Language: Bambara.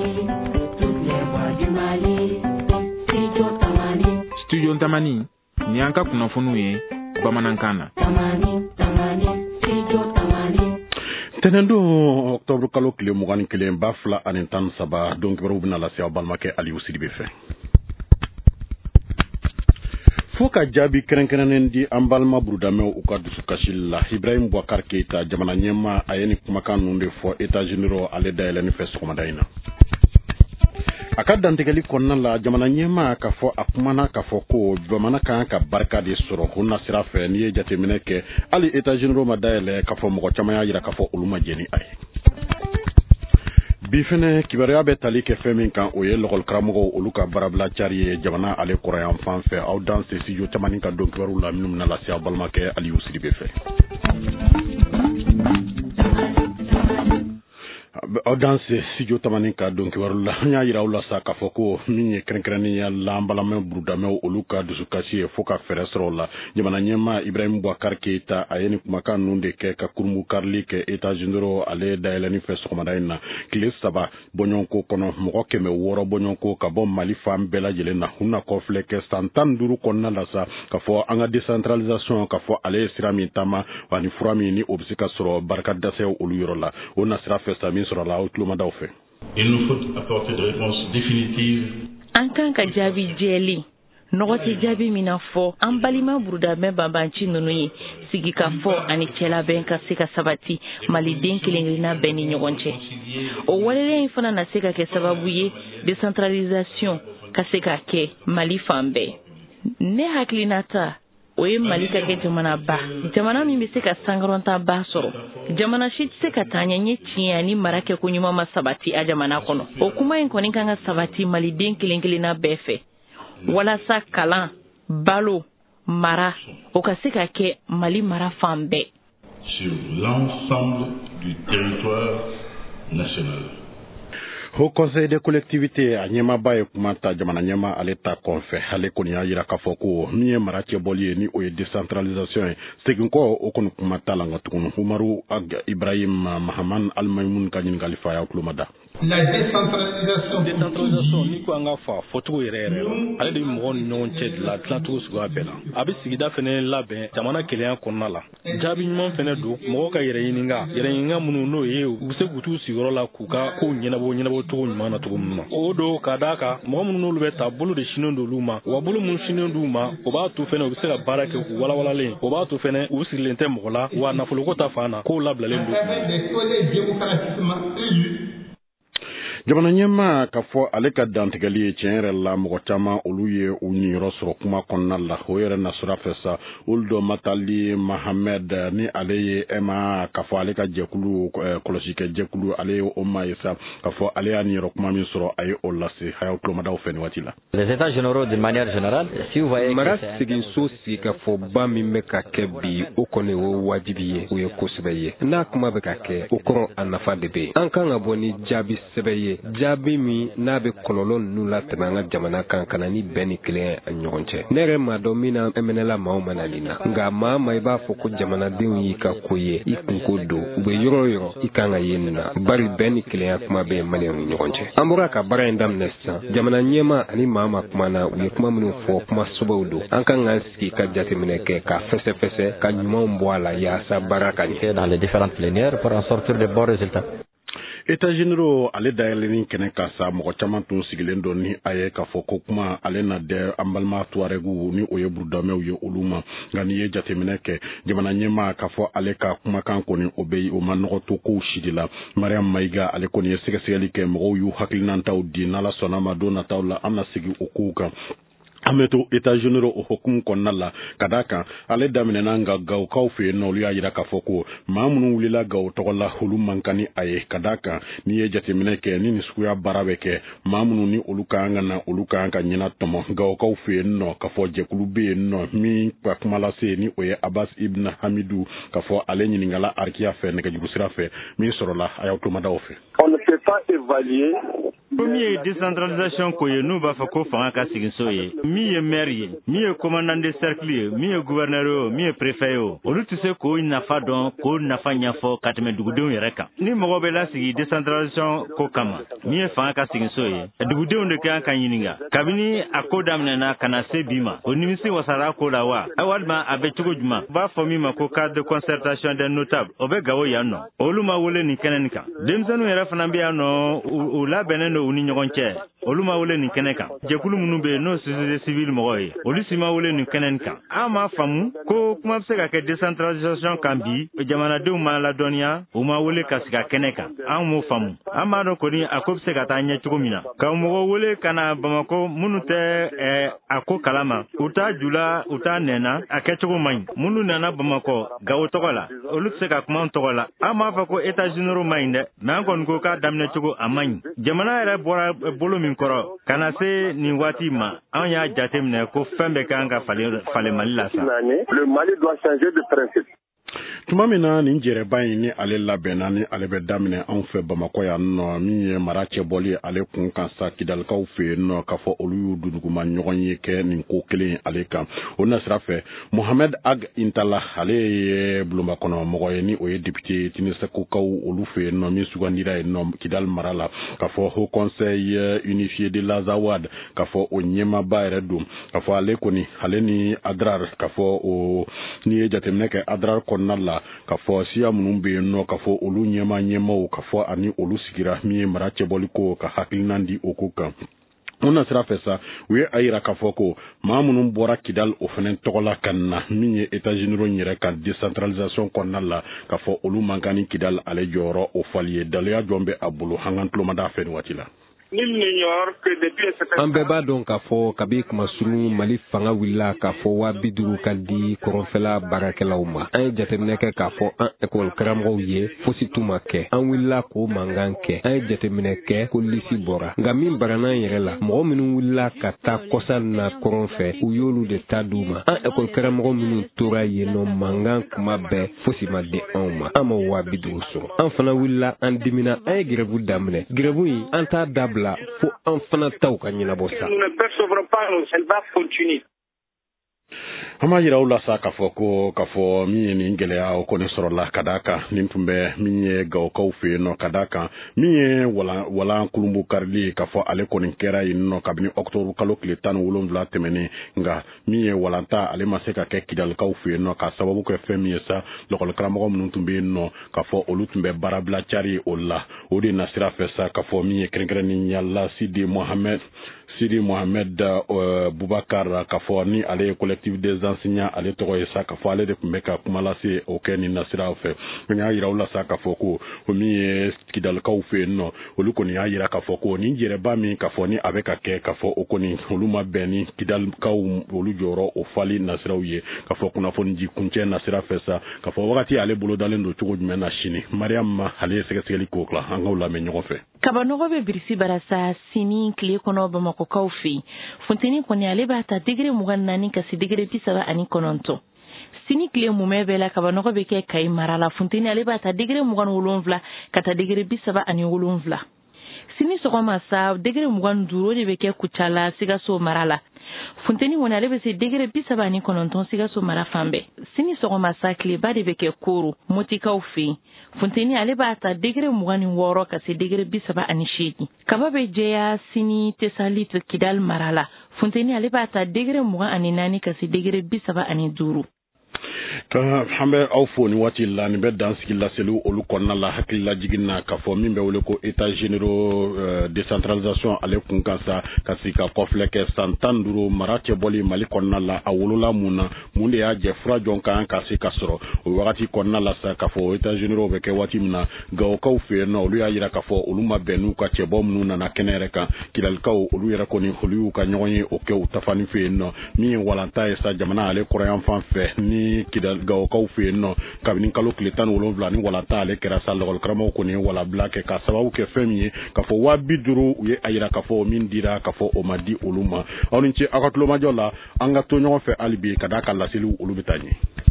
Studio Tamani ni an ka kunnafoniw ye bamanankan na. Tenendo octobre kalo kile 21 ba fila ani tan saba donc baro bina la sia balmake Aliou Sidibe fe. Foka jabi kerenkerenen di ambalma brudame u ka dusu kashilla Ibrahim Boubacar Keita jamana nyema ayeni kumakan nunde fo États-Unis ale daeleni fe sokomadaina. Akada ntegeli konna la jamana nyema ka fo akumana ka fo ko jamana kan ka barka de soro honna sira fe ni jatemine ke ali États-Unis ma daele ka fo mo chama ya yira ka fo uluma jeni ay bifene kibaria be tali ke femin kan o ye lokol kramogo uluka barabla chariye jamana ale korean fan fe au dans si yo tamani ka donc waru la minum na la sia balma ke Aliou Sidibe fe audience studio tamaninka donc warula nya yira ula sa ka foko minye krenkrani ya lambala me brudame oluka dusukasi foka feresro la jamana nyema Ibrahim Boubacar Keita ayeni kumaka nunde ke ka kurmu karli ke États-Unis ale daelani feso komadaina kile saba bonyonko kono moko keme woro bonyonko ka bom Mali fam bela jelena hunna ko fleke santan duru konna la sa ka fo anga décentralisation ka fo ale sirami tama wani furami ni obsika soro barka dase olu yorola ona sira festa Il nous faut apporter des réponses définitives. En tant que jabi jeli, nogoti jabi minafo, ambalima bruda me babanchi nunui, sigi ka fo ani chela benka sika sabati, maliden kilingina beni nyogonche. O walele infana na sika ke sababuye, décentralisation, ka sika ke mali fambe. Ne haklinata, oye malika ke jamana ba jamana mi se ka sangaronta ba soro jamana shi se ka tanya nye tiani marake kunyuma masabati a jamana kono o kuma en konin kanga sabati mali den kelenkele befe wala sa kalan balo mara o ka se ka ke mali mara fambe sur l'ensemble du territoire national. Au Conseil des collectivités a nyema baye kumata jamana nyema aleta konfe hale konya yira kafoko miye marake bolie ni o décentralisation seginko o kono kumata langa tukunu Umaru ag Ibrahim Mahaman Almaymun kanyin galifa ya kulumada. La décentralisation ni ko anga fa foto yere ale de mo non che la tlantou su apela abi sigida fene labe jamana kelen konna la jabi nyum fene do mo ka yere yininga munu no ye use gutu sigoro la kuka ko nyina bo to nyuma na to mma o do kadaka mo munu no lube tabulu de shinondo luma wa bulu mun shinondo ma o ba to fene o se la barake wala le o ba to fene o silente mo la wa na fuluko ta fana ko labla le ndo jamana nyema ka fo ale ka dantigali chenre la mokotama oluye uniro soro kuma konna la hoyere na sura fesa uldo matali Mohamed ni aleye ema ka fo ale ka jekulu kolosike jekulu ale o maisa ka fo ale aniro kuma min soro ay olasi hayo klomada ofeni watila les états généraux de manière générale si vous voyez maras sigin sosi ka fo ba mi meka kebi o kone wo wajibiye o ye kosbeye na kuma be ka ke o ko anafa debe an kan aboni jabi sebeye jabi mi na be kololon nula tanga jamana kan kanani beni kile anyonche nere madomina emenela maumanalina nga mama iba foko jamana din yi ka koye ikunkodo be yoro ikanga yenna bari beni kile kuma be mali anyonche ambura ka bara ndam nesta jamana nyema ani mama kuma na uye kuma munu fo kuma subawdo anka ngaski ka jatemine ke ka fese ka nyuma mbwala ya sa baraka ni dans les différentes plénières pour en sortir de bons résultats. États-Unis ale daeleni kene kasa moko chaman tun sigilen do ni aye ka foko kuma ale na de ambalma tuaregu ni oye brudame oye uluma ngani ye jatemine ke jamana nyema ka fo ale ka kuma kan koni obey o manogo to ko shidila Mariam Maiga ale koni sege segeli ke mo yu haklinanta udi nala sona madona tawla amna sigi okuka ameto États-Unis o hokum konnala kadaka ale damine nanga gaw kawfe no liya yira ka foko mamunu wulila gaw togola hulum mankani aye kadaka ni ye jatemine ke ni niskuya barabe ke mamunu ni oluka anga nyina tomo gaw kawfe no ka fo jekulu be no mi pakmala se ni oye Abbas ibn Hamidou ka fo ale nyini ngala arkia fe ne ka jibusira fe mi sorola ayawto madaofe. On ne peut pas évaluer Premier décentralisation ko ye nu ba fa ko fanga ka sigin so ye mi ye maire ye mi ye commandant de cercle ye mi ye gouverneur mi ye préfet yo olu ti se ko nafa don ko nafa ɲafɔ ka tɛmɛ dugudenw yɛrɛ kan ni mɔgɔ bɛ la sigi décentralisation ko kama mi ye fanga ka sigin so ye dugudenw de kan ka ɲininga kabini a ko daminɛna kana se bi ma o nimisi wasara ko la wa walima a bɛ cogo juma b'a fɔ min ma ko cadre de concertation des notables o bɛ Gawo yan nɔ olu ma wele nin kɛnɛ nin kan denmisɛnninw yɛrɛ fana bɛ yan nɔ u labɛnnen don u ni ɲɔgɔn cɛ olu ma wele nin kɛnɛ kan jɛkulu minnu bɛ n'o société civile mɔgɔ ye olu si ma wele nin kɛnɛ nin kan an m'a faamu ko kuma bɛ se ka kɛ décentralisation kan bi jamanadenw ma ladɔnniya u ma wele ka sigi a kɛnɛ kan an m'o faamu an b'a dɔn kɔni a ko bɛ se ka taa ɲɛ cogo min na ka mɔgɔ wele ka na Bamako minnu tɛ a ko kalama u t'a jula u t'a nɛna a kɛcogo man ɲi minnu nana Bamako Gawo tɔgɔ la olu tɛ se ka kuma tɔgɔ la an m'a fɔ ko états généraux man ɲi dɛ mais an kɔni ko k'a daminɛ cogo a man ɲi jamana yɛrɛ bɔra bolo min kɔrɔ ka na se nin waati ma an y'a jateminɛ ko fɛn bɛɛ kan ka falen Mali la sa. Le Mali doit changer de principe. Tuma min na nin jɛrɛba in ni ale labɛnna ni ale bɛ daminɛ anw fɛ Bamakɔ yan nɔ min ye mara cɛbɔli ale kun kan sa Kidalikaw fɛ yen nɔ k'a fɔ olu y'u duduguma ɲɔgɔn ye kɛ nin ko kelen ale kan o na sira fɛ Mohamed Ag Intala ale ye bulonbakɔnɔ mɔgɔ ye ni o ye député Tinisekukaw olu fɛ yen nɔ min sugandira yen nɔ Kidal mara la k'a fɔ Haut Conseil unifié de l'Azawad k'a fɔ o ɲɛmaaba yɛrɛ don k'a fɔ ale kɔni ale ni Adrar k'a fɔ o ni ye jateminɛ kɛ Adrar kɔnɔna k'a fɔ siya minnu bɛ yen nɔ k'a fɔ olu ɲɛmaw k'a fɔ ani olu sigira min ye mara cɛbɔli ko ka hakilina di o ko kan on na sira fɛ sa u ye a yira k'a fɔ ko maa minnu bɔra Kidal o fana tɔgɔ la ka na min ye états généraux yɛrɛ kan décentralisation kɔnɔna la k'a fɔ olu man kan ni Kidal ale jɔyɔrɔ o fali ye daliya jɔn bɛ a bolo an ka tulomada fɛ nin waati la. An bɛɛ b'a dɔn k'a fɔ kabi kuma sunu Mali fanga wulila k'a fɔ 50 ka di kɔrɔnfɛla baarakɛlaw ma an ye jateminɛ kɛ k'a fɔ an école karamɔgɔw ye fosi tun ma kɛ an wulila k'o mankan kɛ an ye jateminɛ kɛ ko lisi bɔra nka min barana yɛrɛ la mɔgɔ minnu wulila ka taa kɔsa na kɔrɔnfɛ u y'olu de ta d'u ma an école karamɔgɔ minnu tora yen nɔ mankan kuma bɛɛ fosi ma di anw ma an ma 50 sɔrɔ an fana wulila an dimina an ye grève daminɛ grève in an t'a dabila fo an fana taw ka ɲɛnabɔ sa. An m'a yira u la sa k'a fɔ min ye nin gɛlɛya o kɔni sɔrɔla ka d'a kan nin tun bɛ min ye Gawokaw fɛ yen nɔ ka d'a kan min ye walan kulumbu karili k'a fɔ ale kɔni kɛra yen nɔ kabini octobre kalo tile 17 tɛmɛnen nka min ye walanta ale ma se ka kɛ Kidalikaw fɛ yen nɔ ka sababu kɛ fɛn min ye sa lɔkɔli karamɔgɔ minnu tun bɛ yen nɔ k'a fɔ olu tun bɛ baarabila cari o la o de na sira fɛ sa k'a fɔ min ye kɛrɛnkɛrɛnnenya Sidi Mohamed Boubacar k'a fɔ ni ale ye collectif des enseignants ale tɔgɔ ye sa k'a fɔ ale de tun bɛ ka kuma lase o kɛ nin nasiraw fɛ n y'a yira u la sa k'a fɔ ko o min ye Kidalikaw fɛ yen nɔ olu kɔni y'a yira k'a fɔ ko ni jɛrɛba min k'a fɔ ni a bɛ ka kɛ k'a fɔ o kɔni olu ma bɛn ni Kidalikaw olu jɔyɔrɔ o fali nasiraw ye k'a fɔ kunnafoni di kuncɛ nasira fɛ sa k'a fɔ wagati ale bolo dalen don cogo jumɛn na sini Mariam ale ye sɛgɛsɛgɛli k'o kila an k'o lamɛn ɲɔgɔn fɛ. Kabanɔgɔ bɛ birisi barasa sini tile kɔnɔ Bamakokaw fɛ funteni kɔni ale b'a ta degré 24 ka se degré 39 sini tile mumɛ bɛɛ la kabanɔgɔ bɛ kɛ Kayi mara la funteni ale b'a ta degré 27 ka ta degré 37 sini sɔgɔma sa degré 25 de bɛ kɛ Kucala Sikaso mara la funteni kɔni ale bɛ se degré 39 Sikaso mara fan bɛɛ sini sɔgɔma sa tileba de bɛ kɛ Koro Motikaw fɛ funteni ale b'a ta degré 26 ka se degré 38 kaba bɛ jɛya sini Tesalit Kidal mara la funteni ale b'a ta degré 24 ka se degré 35 an bɛ aw fo ni waati la nin bɛ dan sigi laseli olu kɔnɔna la hakilila jigin na k'a fɔ min bɛ wele ko états généraux décentralisation ale kun kan sa ka sigi ka kɔfilɛ kɛ san 15 mara cɛbɔli Mali kɔnɔna la a wolola mun na mun de y'a jɛ fura jɔn kan ka se ka sɔrɔ o wagati kɔnɔna la sa k'a fɔ états généraux bɛ kɛ waati min na Gawokaw fɛ yen nɔ olu y'a yira k'a fɔ olu ma bɛn n'u ka cɛbɔ minnu nana kɛnɛ yɛrɛ kan Kidalikaw olu yɛrɛ kɔni olu y'u ka ɲɔgɔn ye o kɛ u tafani fɛ yen nɔ min ye walanta ye sa jamana ale kɔrɔyan fan fɛ ni Gawokaw fɛ yen nɔ kabini kalo tile 17 ni walanta ale kɛra sa lɔkɔli karamɔgɔ kɔni ye walabila kɛ ka sababu kɛ fɛn min ye k'a fɔ 50 u ye a yira k'a fɔ min dira k'a fɔ o ma di olu ma aw ni ce aw ka tulomajɔ la an ka to ɲɔgɔn fɛ hali bi ka d'a ka laseliw olu bɛ taa ɲɛ.